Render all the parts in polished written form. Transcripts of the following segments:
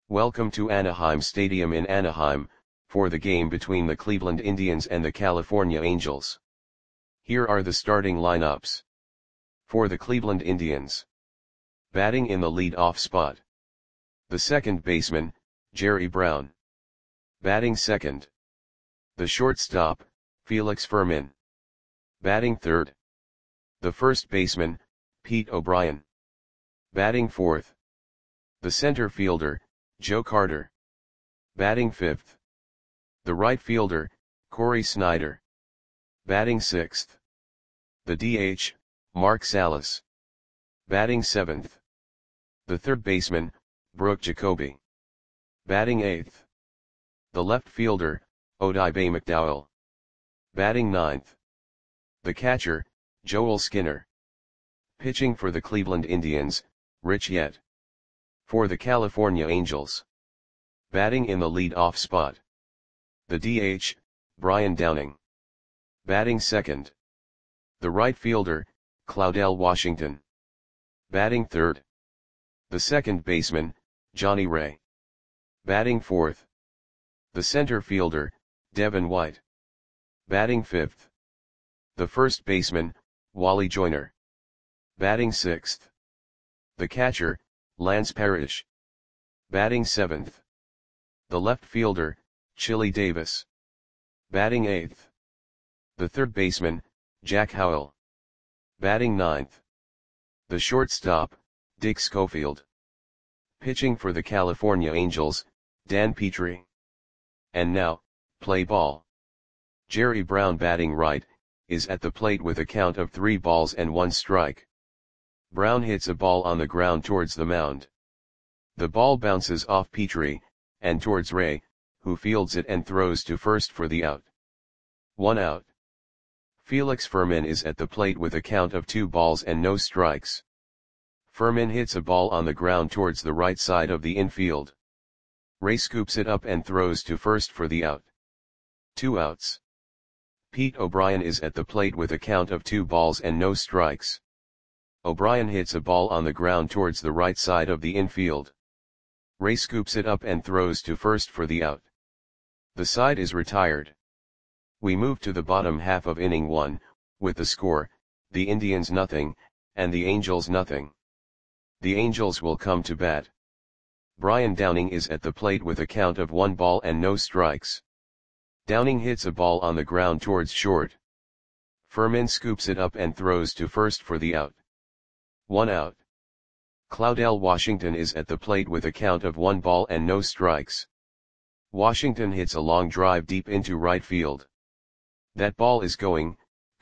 Welcome to Anaheim Stadium in Anaheim, for the game between the Cleveland Indians and the California Angels. Here are the starting lineups. For the Cleveland Indians. Batting in the lead-off spot. The second baseman, Jerry Brown. Batting second. The shortstop, Felix Fermin. Batting third. The first baseman, Pete O'Brien. Batting fourth. The center fielder, Joe Carter. Batting fifth. The right fielder, Cory Snyder. Batting sixth. The DH, Mark Salas. Batting seventh. The third baseman, Brooke Jacoby. Batting eighth. The left fielder, Oddibe McDowell. Batting ninth. The catcher, Joel Skinner. Pitching for the Cleveland Indians, Rich Yett. For the California Angels. Batting in the lead-off spot. The DH, Brian Downing. Batting second. The right fielder, Claudell Washington. Batting third. The second baseman, Johnny Ray. Batting fourth. The center fielder, Devin White. Batting fifth. The first baseman, Wally Joyner. Batting sixth. The catcher, Lance Parrish. Batting seventh. The left fielder, Chili Davis. Batting eighth. The third baseman, Jack Howell. Batting ninth. The shortstop, Dick Schofield. Pitching for the California Angels, Dan Petrie. And now, play ball. Jerry Brown, batting right, is at the plate with a count of 3 balls and 1 strike. Brown hits a ball on the ground towards the mound. The ball bounces off Petrie, and towards Ray, who fields it and throws to first for the out. 1 out. Felix Fermin is at the plate with a count of 2 balls and no strikes. Fermin hits a ball on the ground towards the right side of the infield. Ray scoops it up and throws to first for the out. 2 outs. Pete O'Brien is at the plate with a count of 2 balls and no strikes. O'Brien hits a ball on the ground towards the right side of the infield. Ray scoops it up and throws to first for the out. The side is retired. We move to the bottom half of inning 1, with the score, the Indians nothing, and the Angels nothing. The Angels will come to bat. Brian Downing is at the plate with a count of 1 ball and no strikes. Downing hits a ball on the ground towards short. Fermin scoops it up and throws to first for the out. 1 out. Claudell Washington is at the plate with a count of 1 ball and no strikes. Washington hits a long drive deep into right field. That ball is gone.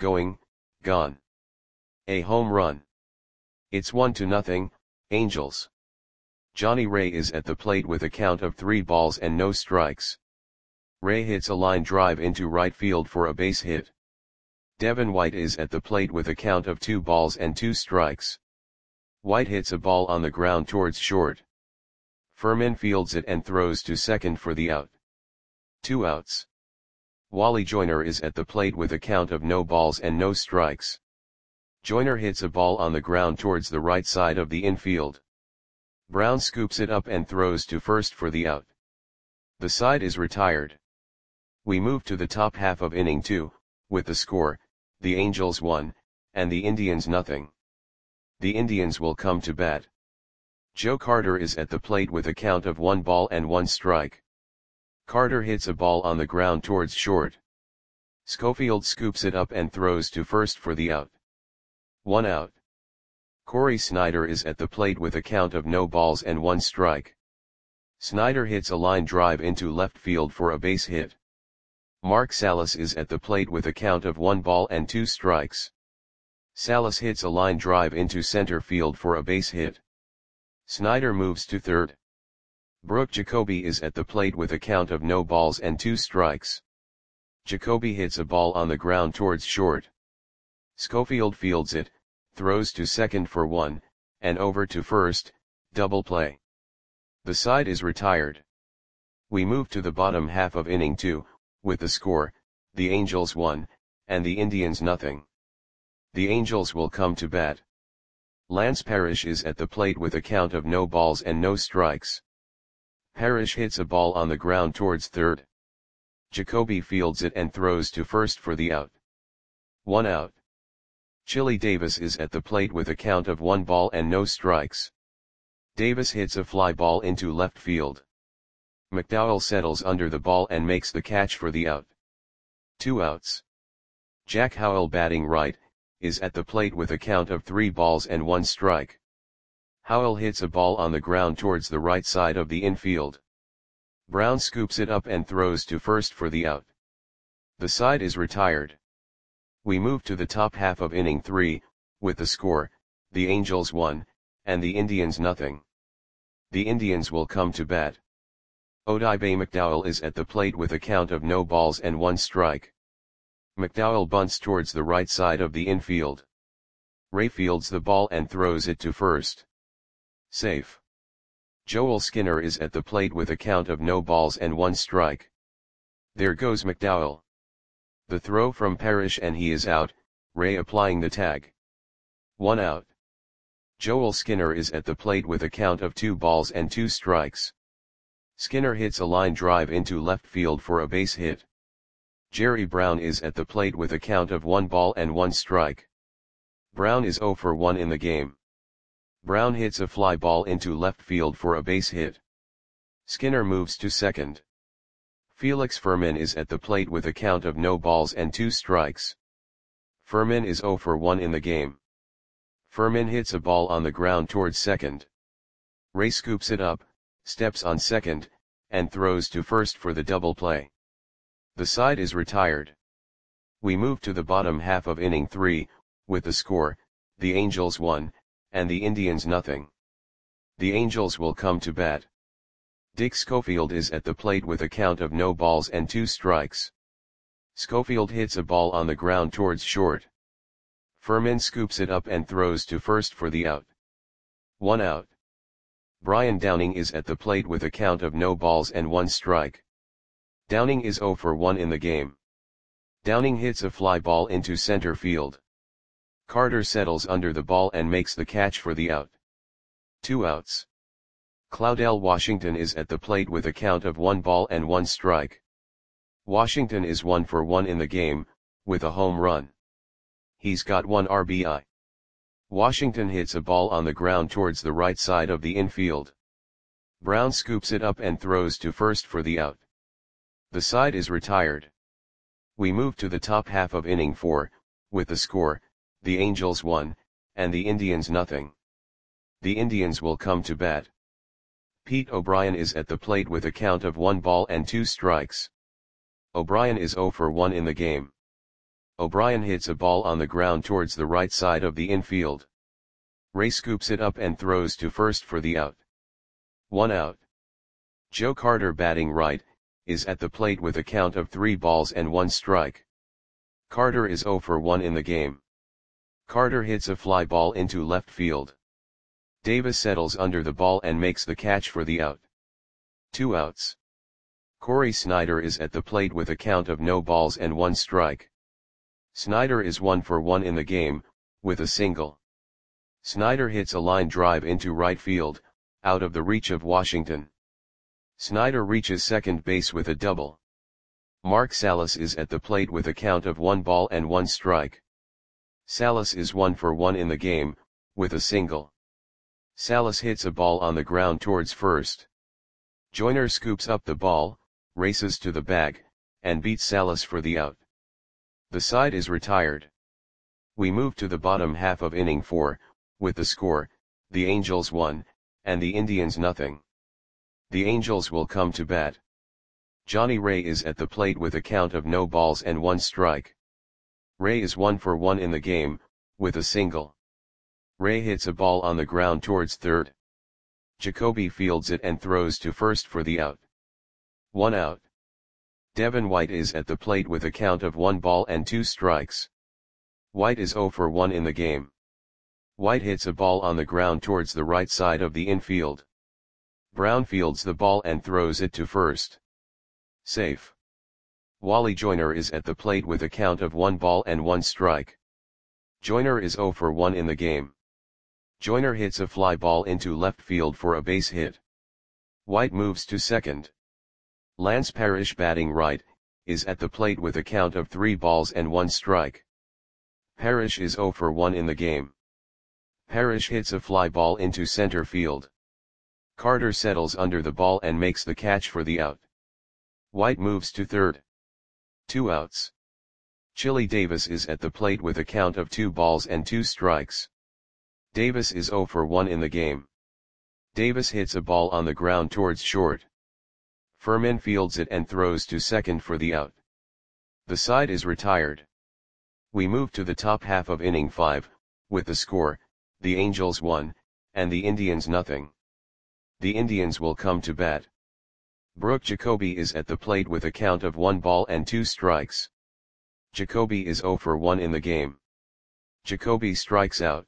A home run. It's 1-0, Angels. Johnny Ray is at the plate with a count of 3 balls and no strikes. Ray hits a line drive into right field for a base hit. Devin White is at the plate with a count of 2 balls and 2 strikes. White hits a ball on the ground towards short. Fermin fields it and throws to second for the out. 2 outs. Wally Joyner is at the plate with a count of no balls and no strikes. Joyner hits a ball on the ground towards the right side of the infield. Brown scoops it up and throws to first for the out. The side is retired. We move to the top half of inning 2, with the score, the Angels 1, and the Indians nothing. The Indians will come to bat. Joe Carter is at the plate with a count of 1 ball and 1 strike. Carter hits a ball on the ground towards short. Schofield scoops it up and throws to first for the out. 1 out. Cory Snyder is at the plate with a count of no balls and 1 strike. Snyder hits a line drive into left field for a base hit. Mark Salas is at the plate with a count of 1 ball and 2 strikes. Salas hits a line drive into center field for a base hit. Snyder moves to third. Brooke Jacoby is at the plate with a count of no balls and 2 strikes. Jacoby hits a ball on the ground towards short. Schofield fields it, throws to second for 1, and over to first, double play. The side is retired. We move to the bottom half of inning 2, with the score, the Angels 1, and the Indians nothing. The Angels will come to bat. Lance Parrish is at the plate with a count of no balls and no strikes. Parrish hits a ball on the ground towards third. Jacoby fields it and throws to first for the out. 1 out. Chili Davis is at the plate with a count of 1 ball and no strikes. Davis hits a fly ball into left field. McDowell settles under the ball and makes the catch for the out. 2 outs. Jack Howell, batting right, is at the plate with a count of 3 balls and 1 strike. Howell hits a ball on the ground towards the right side of the infield. Brown scoops it up and throws to first for the out. The side is retired. We move to the top half of inning 3, with the score, the Angels 1, and the Indians nothing. The Indians will come to bat. Odibe McDowell is at the plate with a count of no balls and 1 strike. McDowell bunts towards the right side of the infield. Ray fields the ball and throws it to first. Safe. Joel Skinner is at the plate with a count of no balls and 1 strike. There goes McDowell. The throw from Parrish and he is out, Ray applying the tag. 1 out. Joel Skinner is at the plate with a count of 2 balls and 2 strikes. Skinner hits a line drive into left field for a base hit. Jerry Brown is at the plate with a count of 1 ball and 1 strike. Brown is 0 for 1 in the game. Brown hits a fly ball into left field for a base hit. Skinner moves to second. Felix Fermin is at the plate with a count of no balls and 2 strikes. Fermin is 0 for 1 in the game. Fermin hits a ball on the ground towards second. Ray scoops it up, steps on second, and throws to first for the double play. The side is retired. We move to the bottom half of inning 3, with the score, the Angels 1, and the Indians nothing. The Angels will come to bat. Dick Schofield is at the plate with a count of no balls and 2 strikes. Schofield hits a ball on the ground towards short. Fermin scoops it up and throws to first for the out. 1 out. Brian Downing is at the plate with a count of no balls and 1 strike. Downing is 0 for 1 in the game. Downing hits a fly ball into center field. Carter settles under the ball and makes the catch for the out. 2 outs. Claudell Washington is at the plate with a count of 1 ball and 1 strike. Washington is 1 for 1 in the game, with a home run. He's got 1 RBI. Washington hits a ball on the ground towards the right side of the infield. Brown scoops it up and throws to first for the out. The side is retired. We move to the top half of inning 4, with the score, the Angels 1, and the Indians nothing. The Indians will come to bat. Pete O'Brien is at the plate with a count of 1 ball and 2 strikes. O'Brien is 0 for 1 in the game. O'Brien hits a ball on the ground towards the right side of the infield. Ray scoops it up and throws to first for the out. 1 out. Joe Carter, batting right, is at the plate with a count of 3 balls and 1 strike. Carter is 0 for 1 in the game. Carter hits a fly ball into left field. Davis settles under the ball and makes the catch for the out. 2 outs. Corey Snyder is at the plate with a count of no balls and 1 strike. Snyder is 1 for 1 in the game, with a single. Snyder hits a line drive into right field, out of the reach of Washington. Snyder reaches second base with a double. Mark Salas is at the plate with a count of 1 ball and 1 strike. Salas is 1 for 1 in the game, with a single. Salas hits a ball on the ground towards first. Joyner scoops up the ball, races to the bag, and beats Salas for the out. The side is retired. We move to the bottom half of inning 4, with the score, the Angels 1, and the Indians nothing. The Angels will come to bat. Johnny Ray is at the plate with a count of no balls and 1 strike. Ray is 1 for 1 in the game, with a single. Ray hits a ball on the ground towards third. Jacoby fields it and throws to first for the out. 1 out. Devin White is at the plate with a count of 1 ball and 2 strikes. White is 0 for 1 in the game. White hits a ball on the ground towards the right side of the infield. Brown fields the ball and throws it to first. Safe. Wally Joyner is at the plate with a count of 1 ball and 1 strike. Joyner is 0 for 1 in the game. Joyner hits a fly ball into left field for a base hit. White moves to second. Lance Parrish batting right, is at the plate with a count of 3 balls and 1 strike. Parrish is 0 for 1 in the game. Parrish hits a fly ball into center field. Carter settles under the ball and makes the catch for the out. White moves to third. 2 outs. Chili Davis is at the plate with a count of 2 balls and 2 strikes. Davis is 0 for 1 in the game. Davis hits a ball on the ground towards short. Furman fields it and throws to second for the out. The side is retired. We move to the top half of inning 5, with the score, the Angels 1, and the Indians nothing. The Indians will come to bat. Brooke Jacoby is at the plate with a count of 1 ball and 2 strikes. Jacoby is 0 for 1 in the game. Jacoby strikes out.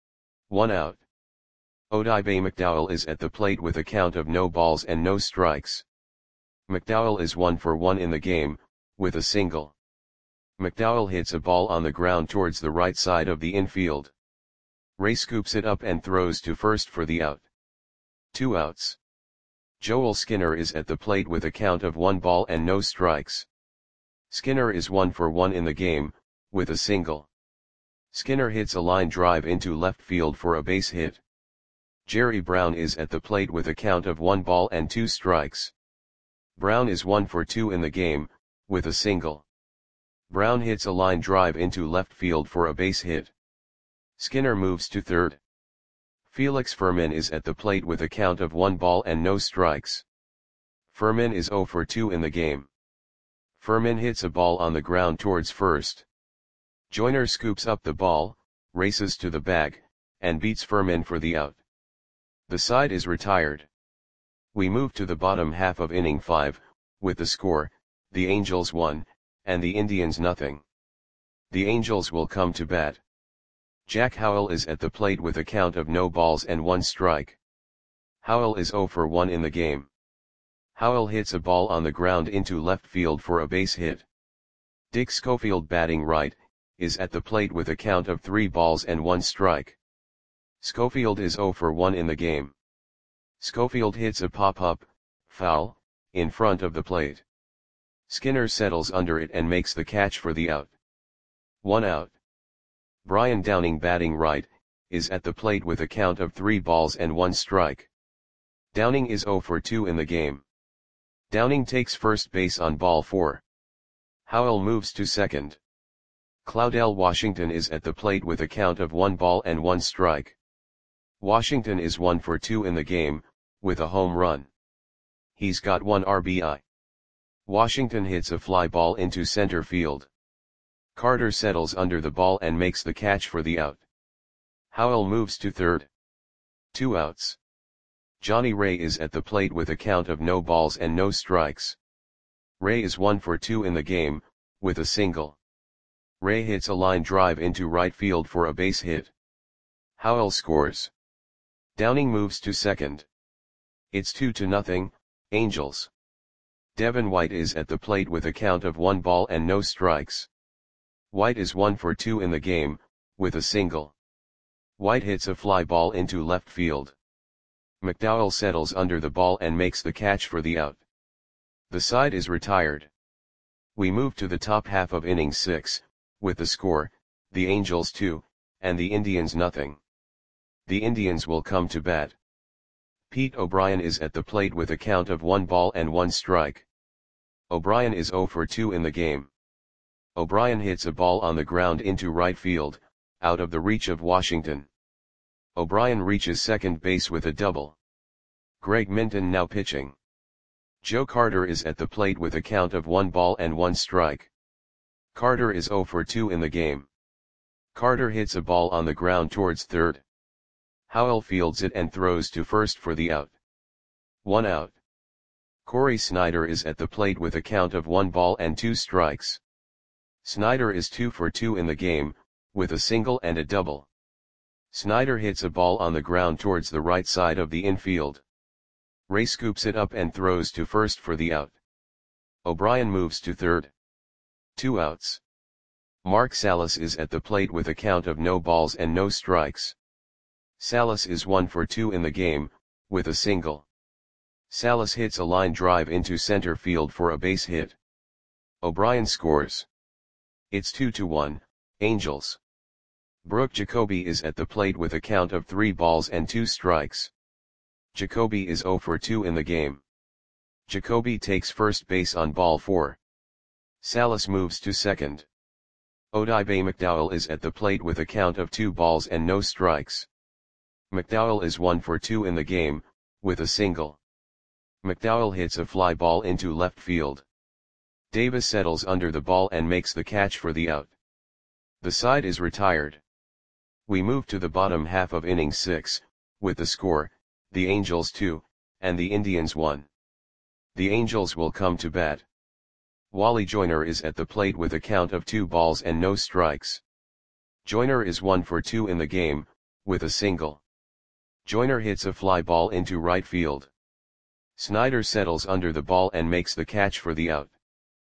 1 out. Odibe McDowell is at the plate with a count of no balls and no strikes. McDowell is 1 for 1 in the game, with a single. McDowell hits a ball on the ground towards the right side of the infield. Ray scoops it up and throws to first for the out. 2 outs. Joel Skinner is at the plate with a count of 1 ball and no strikes. Skinner is 1 for 1 in the game, with a single. Skinner hits a line drive into left field for a base hit. Jerry Brown is at the plate with a count of 1 ball and 2 strikes. Brown is 1 for 2 in the game, with a single. Brown hits a line drive into left field for a base hit. Skinner moves to third. Felix Furman is at the plate with a count of 1 ball and no strikes. Furman is 0 for 2 in the game. Furman hits a ball on the ground towards first. Joyner scoops up the ball, races to the bag, and beats Furman for the out. The side is retired. We move to the bottom half of inning 5, with the score, the Angels 1, and the Indians nothing. The Angels will come to bat. Jack Howell is at the plate with a count of no balls and 1 strike. Howell is 0 for 1 in the game. Howell hits a ball on the ground into left field for a base hit. Dick Schofield batting right, is at the plate with a count of 3 balls and 1 strike. Schofield is 0 for 1 in the game. Schofield hits a pop-up, foul, in front of the plate. Skinner settles under it and makes the catch for the out. 1 out. Brian Downing batting right, is at the plate with a count of 3 balls and 1 strike. Downing is 0 for 2 in the game. Downing takes first base on ball 4. Howell moves to second. Claudell Washington is at the plate with a count of 1 ball and 1 strike. Washington is 1 for 2 in the game, with a home run. He's got 1 RBI. Washington hits a fly ball into center field. Carter settles under the ball and makes the catch for the out. Howell moves to third. 2 outs. Johnny Ray is at the plate with a count of no balls and no strikes. Ray is 1 for 2 in the game, with a single. Ray hits a line drive into right field for a base hit. Howell scores. Downing moves to second. It's 2-0, Angels. Devin White is at the plate with a count of 1 ball and no strikes. White is 1 for 2 in the game, with a single. White hits a fly ball into left field. McDowell settles under the ball and makes the catch for the out. The side is retired. We move to the top half of inning 6, with the score, the Angels 2, and the Indians nothing. The Indians will come to bat. Pete O'Brien is at the plate with a count of 1 ball and 1 strike. O'Brien is 0 for 2 in the game. O'Brien hits a ball on the ground into right field, out of the reach of Washington. O'Brien reaches second base with a double. Greg Minton now pitching. Joe Carter is at the plate with a count of 1 ball and 1 strike. Carter is 0 for 2 in the game. Carter hits a ball on the ground towards third. Howell fields it and throws to first for the out. 1 out. Corey Snyder is at the plate with a count of 1 ball and 2 strikes. Snyder is 2 for 2 in the game, with a single and a double. Snyder hits a ball on the ground towards the right side of the infield. Ray scoops it up and throws to first for the out. O'Brien moves to third. 2 outs. Mark Salas is at the plate with a count of no balls and no strikes. Salas is 1 for 2 in the game, with a single. Salas hits a line drive into center field for a base hit. O'Brien scores. It's 2-1, Angels. Brooke Jacoby is at the plate with a count of 3 balls and 2 strikes. Jacoby is 0 for 2 in the game. Jacoby takes first base on ball 4. Salas moves to second. Odibe McDowell is at the plate with a count of 2 balls and no strikes. McDowell is 1 for 2 in the game, with a single. McDowell hits a fly ball into left field. Davis settles under the ball and makes the catch for the out. The side is retired. We move to the bottom half of inning 6, with the score, the Angels 2, and the Indians 1. The Angels will come to bat. Wally Joyner is at the plate with a count of 2 balls and no strikes. Joyner is 1 for 2 in the game, with a single. Joyner hits a fly ball into right field. Snyder settles under the ball and makes the catch for the out.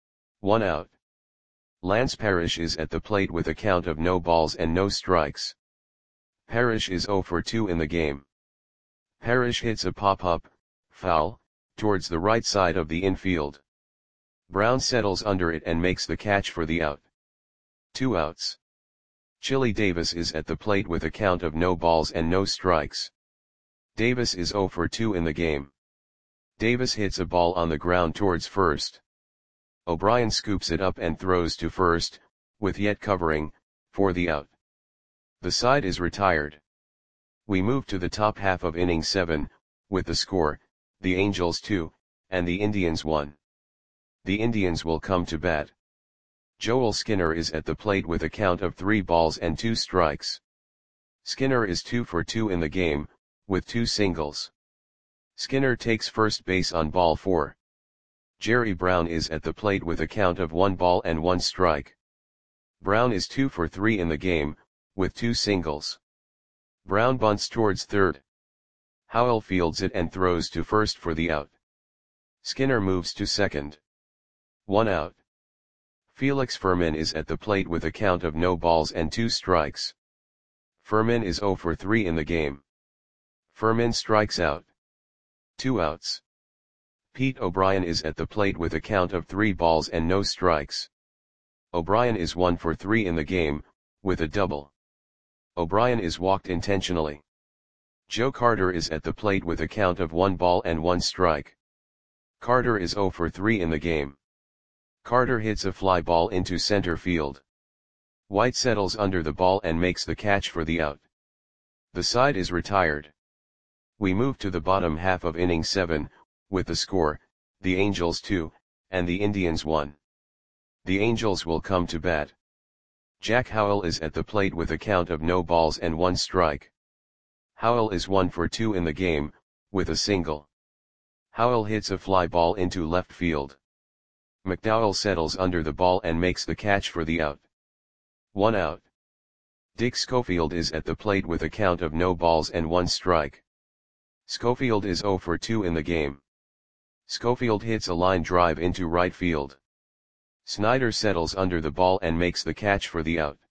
1 out. Lance Parrish is at the plate with a count of no balls and no strikes. Parrish is 0 for 2 in the game. Parrish hits a pop-up, foul, towards the right side of the infield. Brown settles under it and makes the catch for the out. 2 outs. Chili Davis is at the plate with a count of no balls and no strikes. Davis is 0 for 2 in the game. Davis hits a ball on the ground towards first. O'Brien scoops it up and throws to first, with Yet covering, for the out. The side is retired. We move to the top half of inning 7, with the score, the Angels 2, and the Indians 1. The Indians will come to bat. Joel Skinner is at the plate with a count of 3 balls and 2 strikes. Skinner is 2 for 2 in the game, with 2 singles. Skinner takes first base on ball 4. Jerry Brown is at the plate with a count of 1 ball and 1 strike. Brown is 2 for 3 in the game, with 2 singles. Brown bunts towards third. Howell fields it and throws to first for the out. Skinner moves to second. 1 out. Felix Fermin is at the plate with a count of no balls and 2 strikes. Fermin is 0 for 3 in the game. Fermin strikes out. 2 outs. Pete O'Brien is at the plate with a count of 3 balls and no strikes. O'Brien is 1 for 3 in the game, with a double. O'Brien is walked intentionally. Joe Carter is at the plate with a count of 1 ball and 1 strike. Carter is 0 for 3 in the game. Carter hits a fly ball into center field. White settles under the ball and makes the catch for the out. The side is retired. We move to the bottom half of inning 7, with the score, the Angels 2, and the Indians 1. The Angels will come to bat. Jack Howell is at the plate with a count of no balls and 1 strike. Howell is 1 for 2 in the game, with a single. Howell hits a fly ball into left field. McDowell settles under the ball and makes the catch for the out. 1 out. Dick Schofield is at the plate with a count of no balls and 1 strike. Schofield is 0 for 2 in the game. Schofield hits a line drive into right field. Snyder settles under the ball and makes the catch for the out.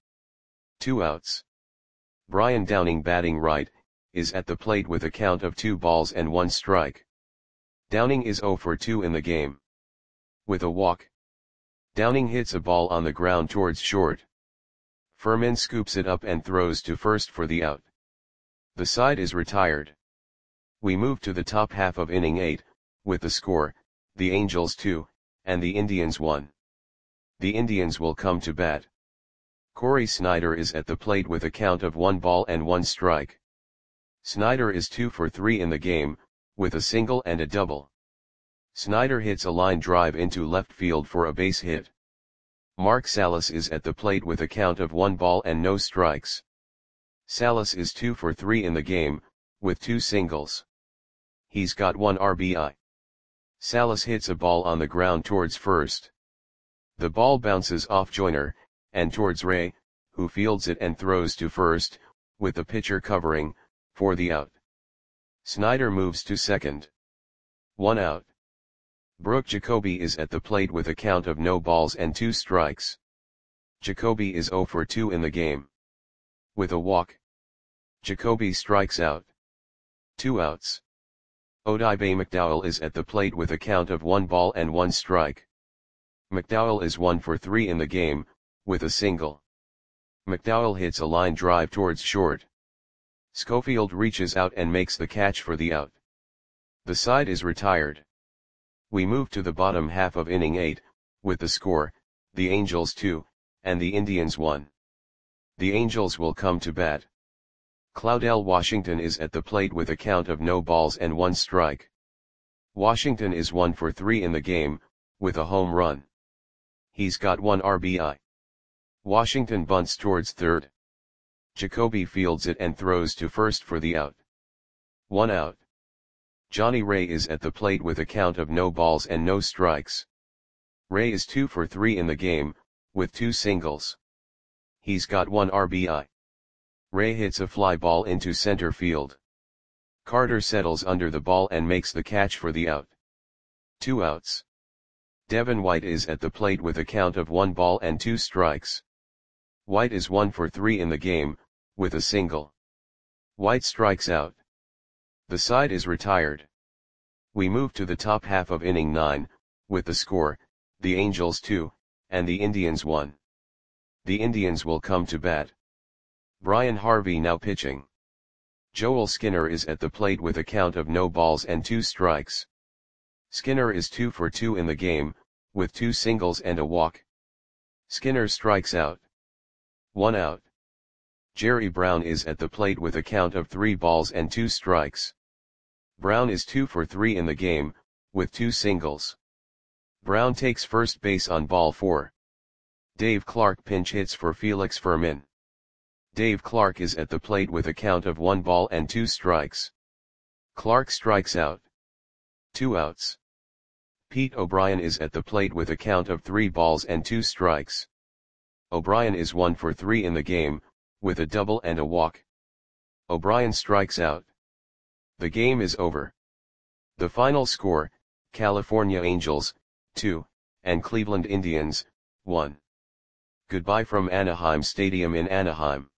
2 outs. Brian Downing, batting right, is at the plate with a count of 2 balls and 1 strike. Downing is 0 for 2 in the game. With a walk, Downing hits a ball on the ground towards short. Fermin scoops it up and throws to first for the out. The side is retired. We move to the top half of inning 8, with the score, the Angels 2, and the Indians 1. The Indians will come to bat. Corey Snyder is at the plate with a count of 1 ball and 1 strike. Snyder is 2 for 3 in the game, with a single and a double. Snyder hits a line drive into left field for a base hit. Mark Salas is at the plate with a count of 1 ball and no strikes. Salas is 2 for 3 in the game, with 2 singles. He's got 1 RBI. Salas hits a ball on the ground towards first. The ball bounces off Joyner, and towards Ray, who fields it and throws to first, with the pitcher covering, for the out. Snyder moves to second. 1 out. Brooke Jacoby is at the plate with a count of no balls and 2 strikes. Jacoby is 0 for 2 in the game. With a walk, Jacoby strikes out. 2 outs. Odibe McDowell is at the plate with a count of 1 ball and 1 strike. McDowell is 1 for 3 in the game, with a single. McDowell hits a line drive towards short. Schofield reaches out and makes the catch for the out. The side is retired. We move to the bottom half of inning 8, with the score, the Angels 2, and the Indians 1. The Angels will come to bat. Claudell Washington is at the plate with a count of no balls and 1 strike. Washington is 1 for 3 in the game, with a home run. He's got 1 RBI. Washington bunts towards third. Jacoby fields it and throws to first for the out. 1 out. Johnny Ray is at the plate with a count of no balls and no strikes. Ray is 2 for 3 in the game, with 2 singles. He's got 1 RBI. Ray hits a fly ball into center field. Carter settles under the ball and makes the catch for the out. 2 outs. Devin White is at the plate with a count of 1 ball and 2 strikes. White is 1 for 3 in the game, with a single. White strikes out. The side is retired. We move to the top half of inning 9, with the score, the Angels 2, and the Indians 1. The Indians will come to bat. Brian Harvey now pitching. Joel Skinner is at the plate with a count of no balls and 2 strikes. Skinner is 2 for 2 in the game, with 2 singles and a walk. Skinner strikes out. 1 out. Jerry Brown is at the plate with a count of 3 balls and 2 strikes. Brown is 2 for 3 in the game, with 2 singles. Brown takes first base on ball 4. Dave Clark pinch hits for Felix Fermin. Dave Clark is at the plate with a count of 1 ball and 2 strikes. Clark strikes out. 2 outs. Pete O'Brien is at the plate with a count of 3 balls and 2 strikes. O'Brien is 1 for 3 in the game, with a double and a walk. O'Brien strikes out. The game is over. The final score, California Angels, 2, and Cleveland Indians, 1. Goodbye from Anaheim Stadium in Anaheim.